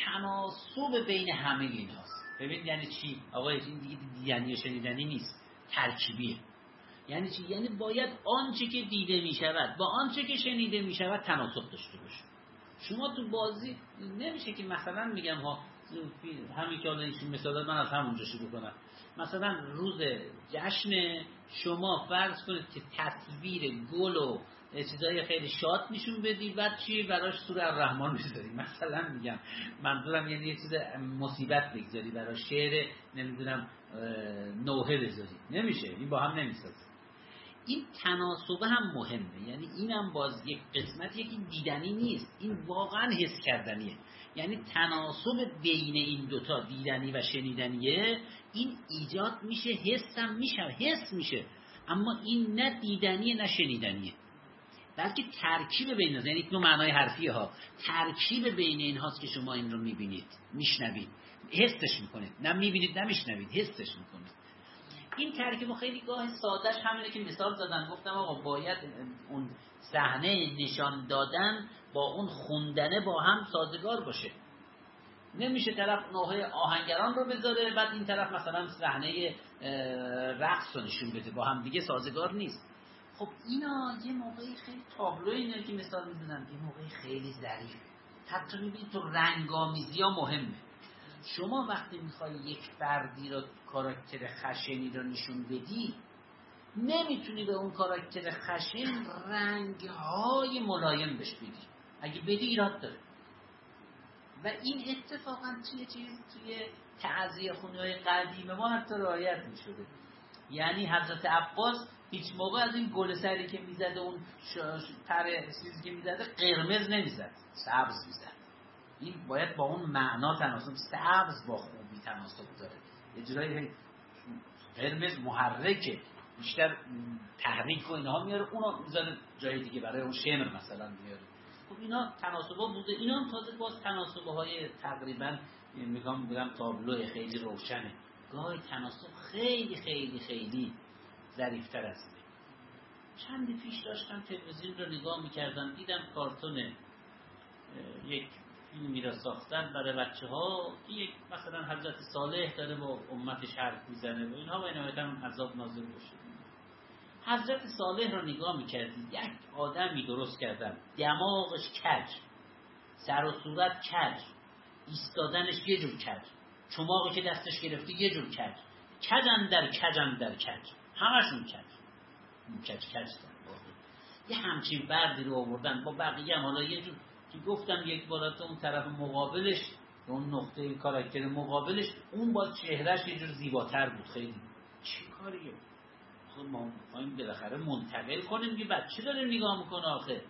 تناسب بین همه ایناست. ببین یعنی چی؟ آقا این دیگه دیدنی و شنیدنی نیست، ترکیبیه. یعنی چی؟ یعنی باید آنچه که دیده میشود با آنچه که شنیده میشود تناسب داشته باشه. شما تو بازی نمیشه که مثلا میگم ها همین که حالا ایشون مثال داد، من از همونجا شروع کنم. مثلا روز جشن شما فرض کنید که تصویر گل و چیزای خیلی شاد نشون بدی، بعد چی براش سوره الرحمن بذاری، مثلا میگم منظورم یعنی یه چیز مصیبت بگذاری براش شعر نمیدونم نوحه بذاری، نمیشه، این با هم نمیسازه. این تناسبه هم مهمه، یعنی اینم باز یک قسمت یکی دیدنی نیست، این واقعا حس کردنیه. یعنی تناسب بین این دوتا دیدنی و شنیدنیه، این ایجاد میشه، حس هم میشه، حس میشه، اما این نه دیدنیه نه شنیدنیه، بلکه ترکیب بین اینها، یعنی نوع معنای حرفیه ها، ترکیب بین این هاست که شما این رو میبینید، میشنوید، حسش میکنید، نه میبینید نه میشنوید، حسش میکنید. این ترکیب خیلی گاه سادهش همینه که مثال زدن، گفتم آقا باید اون صحنه نشان دادن با اون خوندنه با هم سازگار باشه. نمیشه طرف نوحه آهنگران رو بذاره بعد این طرف مثلا صحنه رقص رو نشون بده، با هم دیگه سازگار نیست. خب اینا یه موقعی خیلی تابلو اینه که مثال میزنم، یه موقعی خیلی ظریف، حتی میبینید تو رنگامیزی ها مهمه. شما وقتی میخوای یک فردی رو کاراکتر خشنی رو نشون بدی، نمیتونی به اون کاراکتر خشن رنگهای ملایم بهش بدی، اگه بدی ایراد داره. و این اتفاقا توی چیز توی تعزیه خونه‌های قدیم ما حتی رعایت میشده. یعنی حضرت عباس هیچ موقع از این گل سری که میزده، اون پر چیزی که میزده قرمز نمیزد، سبز میزد. این باید با اون معنا تناسب، سبز با خوبی تناسب داره. یه جورایی قرمز محرکه، بیشتر تحریک و اینها میاره، اونو میذاره جای دیگه برای اون شمر مثلا میاره. خب اینا تناسبا بوده، اینا هم تازه باز تناسبه های تقریبا میگم بگم تابلو خیلی روشنه. گاهی تناسب خیلی خیلی خیلی ظریف‌تر از اینه. چندی پیش داشتم تلویزیون رو نگاه میکردم، دیدم کارتون یک فیلمی را ساختن برای بچه ها که یک مثلا حضرت صالح داره با امتش حرف میزنه و اینها، و نهایتاً عذاب نازل بشه. حضرت صالح را نگاه میکردی، یک آدمی درست کردن، دماغش کج، سر و صورت کج، ایستادنش یه جور کج، چماقی که دستش گرفتی یه جور کج، کجن در کجن در کج، همشون کج کج کج دن. یه همچین بردی رو آوردن با بقیه هم حالا یه جور که گفتم یک بارات اون طرف مقابلش، اون نقطه کاراکتر مقابلش، اون با چهرهش یه جور زیباتر بود. خیلی چه کاریه؟ خب ما میخوایم بالاخره منتقل کنیم که بچه داره نگاه میکنه آخه.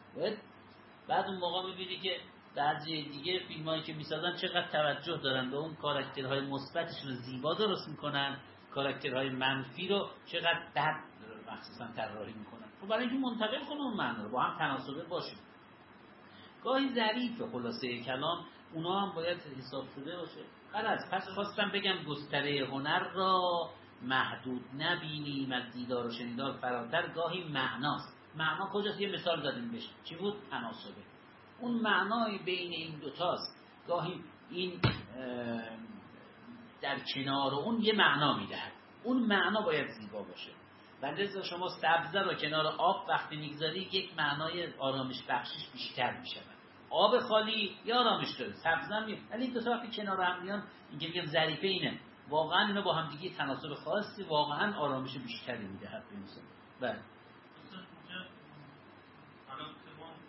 بعد اون موقع میبینی که بعضی دیگه فیلم هایی که میسازن چقدر توجه دارن به اون کاراکترهای مثبتشون رو زیبا درست میکنن، کاراکترهای منفی رو چقدر بد مخصوصا طراحی میکنن. خب برای اینکه منتقل کنه اون معنی رو با هم تناسبه باشه. گاهی ظریفه خلاصه کلام، اونا هم باید حساب شده باشه. غلط. پس خواستم بگم گستره هنر را محدود نبینیم، از دیدار و شنیدار فراتر گاهی معناست. معنا کجاست؟ یه مثال دادیم بهش، چی بود؟ تناسبه. اون معنای بین این دوتاست. گاهی این در کنار اون یه معنا میدهد، اون معنا باید زیبا باشه. و لذا شما سبزه رو کنار آب وقتی میگذاری یک معنای آرامش بخشش بیشتر میشه. آب خالی یا آرامش داره، سبزه هم میشه، ولی این دو تا وقتی کنار هم میان، اینکه میگم ظریفه اینه، واقعا اینا با هم دیگه تناسب خاصی، واقعا آرامش بیشتری میدهد به انسان. بله. الان که ما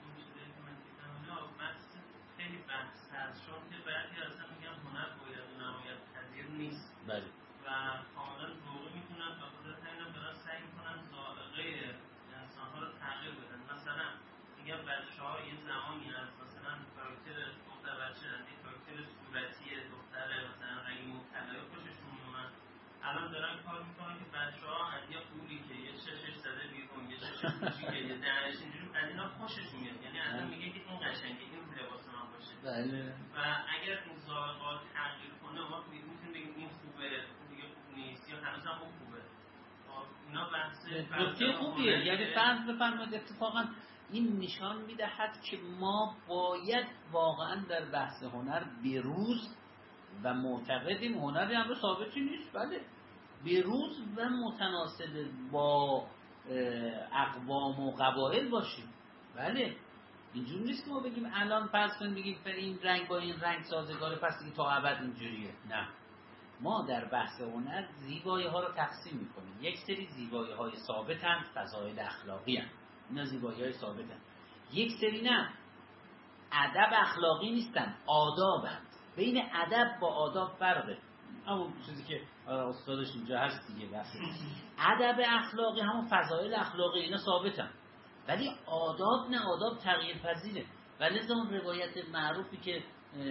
هست، چون که بعضی اصلا میگن هنر باید نمایت پذیر نیست. بله. و کاملا ذوقی میتونن به خاطر همین برای سعی میکنن ذائقه انسان‌ها رو تغییر بدن. مثلا میگن بچه‌ها یه زمانی از مثلا کاراکتر دختر بچه از یک کاراکتر صورتی دختر مثلا رنگی مبتلای خوششون میومد، الان دارن کار میکنن که بچه‌ها از یه قولی که یه چشش زده بیرون، یه چشش کوچیکه، یه دهنش اینجوری، از اینا خوششون میاد. یعنی اصلا میگه که این قشنگه، این لباس من باشه. بله. و اگر این ذائقه‌ها تغییر کنه ما میتونیم بگیم این خوبه، دیگه خوب نیست، یا هنوز هم خوبه. اینا بحث نکته خوبیه. یعنی فرض بفرمایید اتفاقا این نشان میدهد که ما باید واقعا در بحث هنر بروز و معتقدیم هنر هم رو ثابتی نیست، بله بروز و متناسب با اقوام و قبایل باشیم. بله اینجور نیست که ما بگیم الان فرض کنیم بگیم این رنگ با این رنگ سازگاره پس دیگه تا ابد اینجوریه. نه، ما در بحث هنر زیبایی ها رو تقسیم میکنیم. یک سری زیبایی های ثابت هست، فضایل اخلاقی هست، اینا زیبایی های ثابت هست. یک سری نه، ادب اخلاقی نیستن، آداب هست. بین ادب با آداب فرقه. همون چیزی که استادش اینجا هست دیگه، بحث ادب اخلاقی همون فضایل اخلاقی اینا ثابتن، ولی آداب نه، آداب تغییر پذیره. ولی اون روایت معروفی که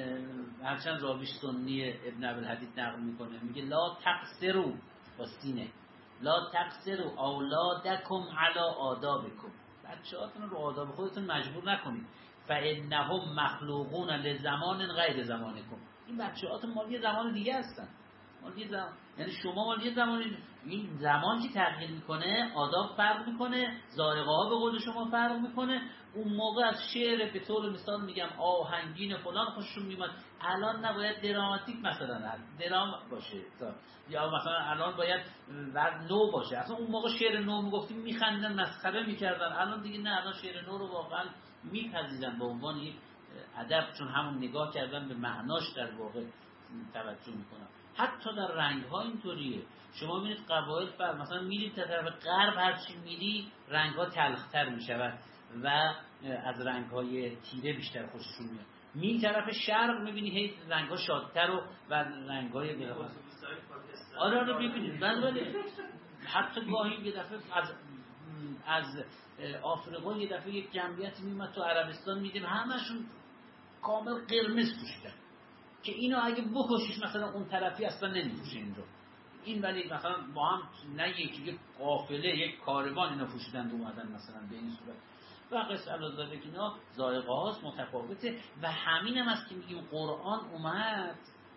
هرچند راویش سنی ابن ابوالحدید نقل میکنه، میگه لا تقصروا با سینه، لا تقصروا اولادکم علی آدابکم، بچه‌هاتون رو آداب خودتون مجبور نکنید، فانهم مخلوقون لزمان غیر زمانکم، این بچه‌هاتون مال یه زمان دیگه هستن، مال یه زمان، یعنی شما مال یه زمانی، این زمان که تغییر میکنه آداب فرق میکنه، ذائقه ها به قول شما فرق میکنه. اون موقع از شعر به طور مثال میگم آهنگین فلان خوششون میاد، الان نباید دراماتیک مثلا درام باشه، یا مثلا الان باید بعد نو باشه. اصلا اون موقع شعر نو میگفتیم میخندن مسخره میکردن، الان دیگه نه، الان شعر نو رو واقعا میپذیرن به عنوان یک ادب، چون همون نگاه کردن به معناش در واقع توجه میکنن. حتی در رنگ ها اینطوریه. شما ببینید قبایل فرق، مثلا میرید طرف غرب هرچی میری رنگ ها تلختر میشود و از رنگ های تیره بیشتر خوششون میاد. می طرف شرق میبینی هی رنگ ها شادتر و و رنگ های بلافاصله آره آره ببینید. بله حتی گاهی یه دفعه از از آفریقا یه دفعه یک جمعیت میومد تو عربستان، میدیم همشون کامل قرمز پوشیدن که اینو اگه بکشیش مثلا اون طرفی اصلا نمیپوشه این رو، این ولی مثلا با هم نه یکی قافله یک کاروان اینو پوشیدن اومدن مثلا به این صورت. و قصه علاوه که اینا ذائقه هاست متفاوته. و همین هم است که میگیم قرآن اومد،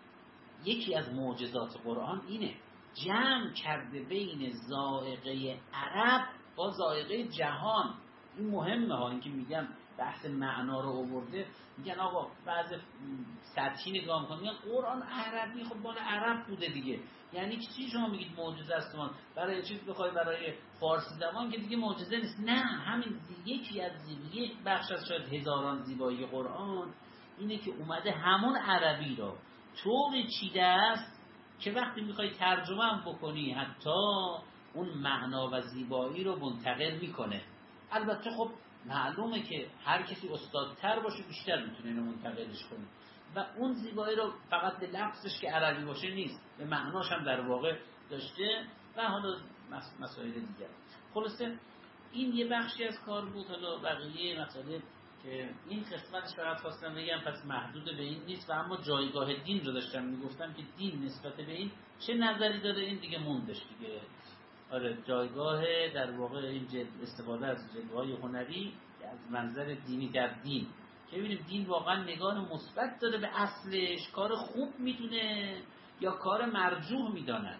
یکی از معجزات قرآن اینه جمع کرده بین ذائقه عرب با ذائقه جهان. این مهمه ها، این که میگم بحث معنا رو آورده، میگن آقا بعض سطحی نگاه میکنن میگن قرآن عربی، خب مال عرب بوده دیگه، یعنی چی شما میگید معجزه است؟ من برای چیز بخوای برای فارسی زبان که دیگه معجزه نیست. نه، همین یکی از یک بخش از شاید هزاران زیبایی قرآن اینه که اومده همون عربی رو طوری چیده است که وقتی میخوای ترجمه هم بکنی حتی اون معنا و زیبایی رو منتقل میکنه. البته خب معلومه که هر کسی استادتر باشه بیشتر میتونه اینو منتقلش کنه و اون زیبایی رو فقط به لفظش که عربی باشه نیست، به معناش هم در واقع داشته و حالا مسائل دیگر. خلاصه این یه بخشی از کار بود. حالا بقیه مسائل که این قسمتش فقط خواستم بگم پس محدود به این نیست و اما جایگاه دین رو داشتم میگفتم که دین نسبت به این چه نظری داره، این دیگه موندش دیگه. آره جایگاه در واقع این جد استفاده از جلوه‌های هنری از منظر دینی در دین که ببینیم دین واقعا نگاه مثبت داره به اصلش، کار خوب میدونه یا کار مرجوح میدانن،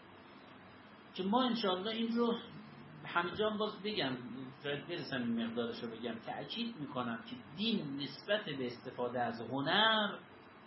که ما انشاءالله این رو همینجا باز بگم شاید برسم این مقدارش رو بگم، تأکید میکنم که دین نسبت به استفاده از هنر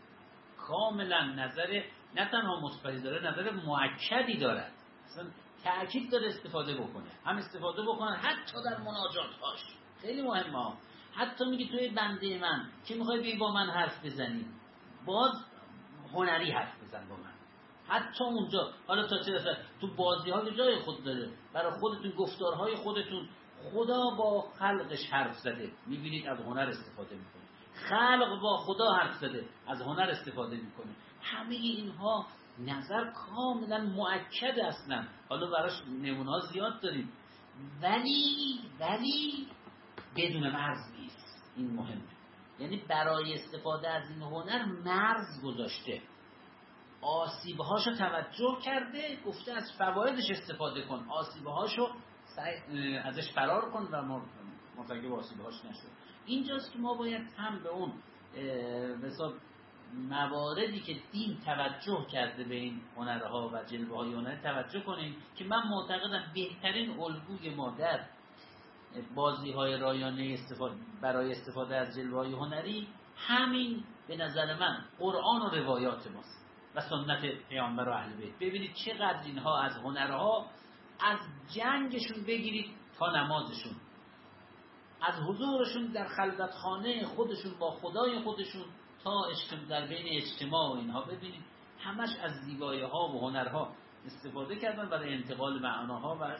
کاملا نظر نه تنها مثبتی داره، نظر مؤکدی داره، اصلا تأکید داره استفاده بکنه، هم استفاده بکنن حتی در مناجات هاش، خیلی مهمه. حتی میگه توی بنده من که میخوای بی با من حرف بزنی باز هنری حرف بزن با من، حتی اونجا. حالا تا چه رسد تو بازی ها جای خود داره، برای خودتون گفتارهای خودتون خدا با خلقش حرف زده، میبینید از هنر استفاده میکنه. خلق با خدا حرف زده، از هنر استفاده میکنه. همه اینها نظر کاملا مؤکد اصلا. حالا براش نمونه‌ها زیاد داریم، ولی ولی بدون مرز نیست. این مهمه. یعنی برای استفاده از این هنر مرز گذاشته، آسیبهاشو توجه کرده، گفته از فوایدش استفاده کن، آسیبهاشو ازش فرار کن و مرتکب آسیبهاش نشو. اینجاست که ما باید هم به اون مثلا مواردی که دین توجه کرده به این هنرها و جلوه های هنری توجه کنیم که من معتقدم بهترین الگوی ما در بازی های رایانه استفاده برای استفاده از جلوه های هنری همین به نظر من قرآن و روایات ماست و سنت پیامبر و اهل بیت. ببینید چقدر اینها از هنرها، از جنگشون بگیرید تا نمازشون، از حضورشون در خلوتخانه خودشون با خدای خودشون تا اجتماع در بین اجتماع و اینها، ببینید همش از زیبایی ها و هنرها استفاده کردن برای انتقال معناها. و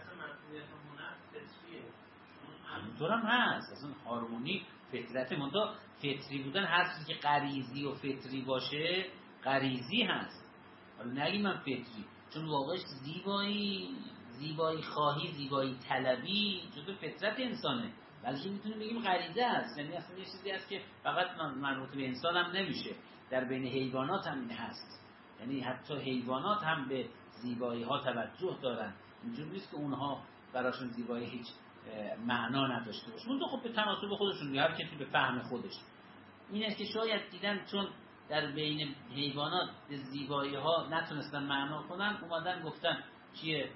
همینطور هم هست، اصلا هارمونی فطرت منتها فطری بودن، هر چیزی که غریزی و فطری باشه غریزی هست. حالا نگیم من فطری، چون واقعش زیبایی زیبایی خواهی، زیبایی طلبی جزو فطرت انسانه، بلکه میتونیم بگیم غریزه است. یعنی اصلا یه چیزی هست که فقط مربوط به انسان هم نمیشه، در بین حیوانات هم این هست. یعنی حتی حیوانات هم به زیبایی ها توجه دارن، اینجور نیست که اونها براشون زیبایی هیچ معنا نداشته باشه. اون تو خب به تناسب خودشون، هر کسی به فهم خودش. اینه که شاید دیدن چون در بین حیوانات به زیبایی ها نتونستن معنا کنن، اومدن گفتن چیه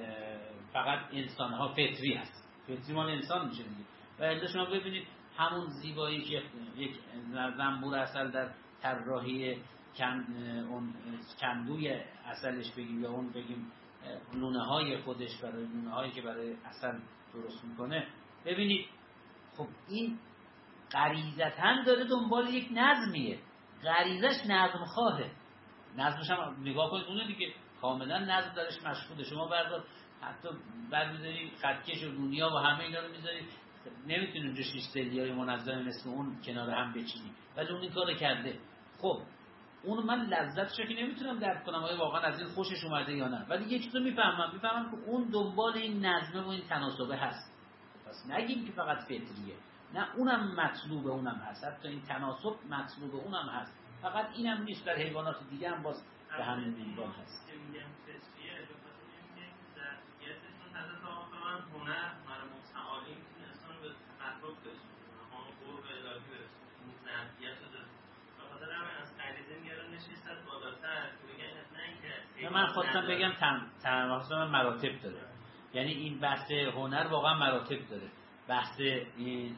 فقط انسان ها فطری هست، فطری مال انسان میشه دیگه. و الا شما ببینید همون زیبایی که یک زنبور عسل در طراحی کن اون کندوی عسلش بگیم یا اون بگیم لونه های خودش برای لونه هایی که برای عسل درست میکنه، ببینید خب این غریزتاً داره دنبال یک نظمیه، غریزش نظم خواهه، نظمش هم نگاه کنید اونه دیگه کاملا نظم درش مشغوله. شما بردار حتی برمی‌داری خطکش و دنیا و همه اینا رو میذاری، نمیتونی اونجا شیش سلیای منظم مثل اون کنار هم بچینی، ولی اون این کارو کرده. خب اون من لذتشو که نمیتونم درک کنم آیا واقعا از این خوشش اومده یا نه، ولی یه چیزو میفهمم میفهمم که اون دنبال این نظمه و این تناسبه هست. پس نگیم که فقط فطریه، نه اونم مطلوبه، اونم هست، حتی این تناسب مطلوبه اونم هست، فقط اینم نیست. در حیوانات دیگه هم باز به همین عنوان هست. که میگم فطریه به خاطر اینکه ظرفیتشون حضرت آقایان هنر هنر متعالی میتونه انسان به تقرب برسونه، ما قرب الهی برسونه، این ظرفیت رو داره. به خاطر همین از غریزه میاره نشستن بالاتر که بگن نه اینکه من خواستم بگم تن مراتب داره، یعنی این بحث هنر واقعا مراتب داره، بحث این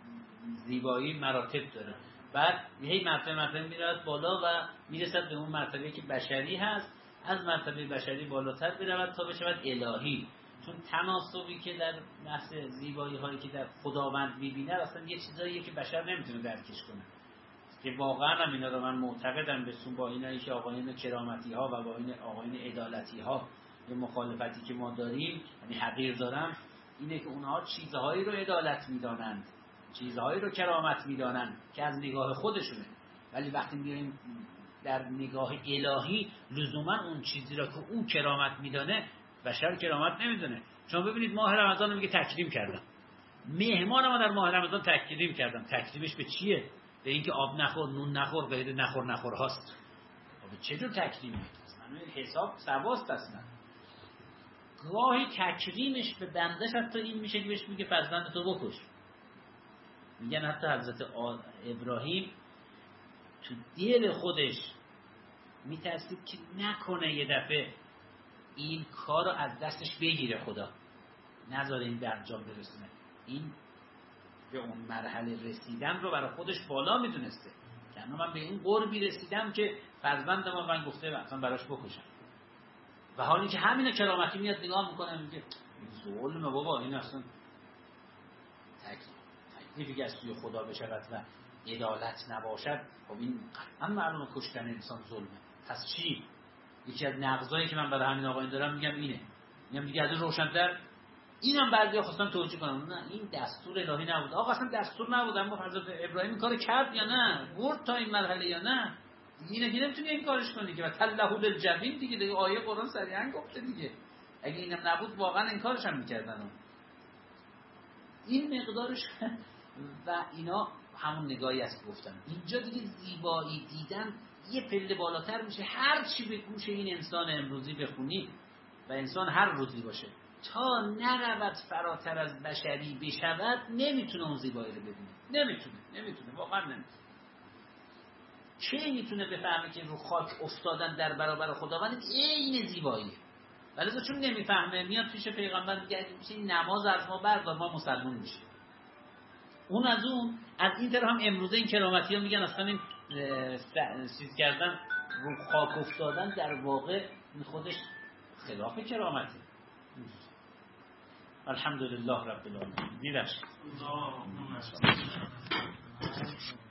زیبایی مراتب داره، بعد هی مرتبه مرتبه میرد بالا و میرسد به اون مرتبه که بشری هست، از مرتبه بشری بالاتر برود تا بشود الهی. چون تناسبی که در بحث زیبایی هایی که در خداوند میبینه اصلا یه چیزاییه که بشر نمیتونه درکش کنه، که واقعا هم اینا رو من معتقدم به سون با اینایی که آقایون کرامتی ها و با این آقایون عدالتی ها به مخالفتی که ما داریم یعنی حقیر دارم، اینه که اونها چیزهایی رو عدالت میدانند، چیزهایی رو کرامت میدانند که از نگاه خودشونه، ولی وقتی میریم در نگاه الهی لزوما اون چیزی را که اون کرامت میدانه بشر کرامت نمیدونه. چون ببینید ماه رمضان میگه تکریم کردم، مهمان ما در ماه رمضان تکریم کردم، تکریمش به چیه؟ به اینکه آب نخور، نون نخور، غیر نخور نخور هاست. چجور تکریمی؟ اصلا حساب سواست اصلا. گاهی تکریمش به بندش حتی این میشه که بهش میگه فرزند تو بکش. میگن حتی حضرت ابراهیم تو دل خودش میترسید که نکنه یه دفعه این کار رو از دستش بگیره خدا، نذاره این به انجام برسونه. این به اون مرحله رسیدن رو برای خودش بالا میدونسته که انا من به این قربی رسیدم که فرزندم رو من گفته اصلا براش بکشم، و حالی که همین کرامتی میاد نگاه میکنه میگه ظلمه بابا، این اصلا تکلیفی که از سوی خدا بشود و عدالت نباشد، خب این قطعا معلومه کشتن انسان ظلمه. پس چی؟ یکی از نقضایی که من برای همین آقایون دارم میگم اینه، میگم دیگه از روشن‌تر اینم بعضیا خواستن توجیه کنن نه این دستور الهی نبود. آقا اصلا دستور نبود، اما حضرت ابراهیم این کارو کرد یا نه؟ برد تا این مرحله یا نه؟ اینه که نمیتونی این کارش کنی که تلهو للجبین دیگه دیگه آیه قرآن صریحا گفته دیگه. اگه اینم نبود واقعا این کارش هم میکردن. این مقدارش و اینا همون نگاهی است گفتم. اینجا دیگه زیبایی دیدن یه پله بالاتر میشه. هر چی به گوش این انسان امروزی بخونی و انسان هر روزی باشه تا نرود فراتر از بشری بشود نمیتونه اون زیبایی رو ببینه. نمیتونه نمیتونه واقعا نمیتونه. چه میتونه بفهمه که رو خاک افتادن در برابر خداوند عین زیباییه؟ ولی چون نمیفهمه میاد پیش پیغمبر میگه میشه این نماز از ما بردار ما مسلمان میشیم. اون از اون از این طرف هم امروزه این کرامتی ها میگن اصلا این چیز کردن رو خاک افتادن در واقع خودش خلاف کرامته. الحمدلله رب العالمین. میبخشید.